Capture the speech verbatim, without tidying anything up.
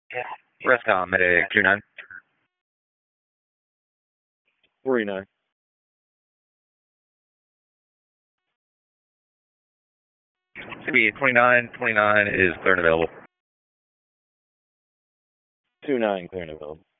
Rescom, medic two nine. three nine. C B twenty-nine, twenty-nine is clear and available. two nine, clear and available.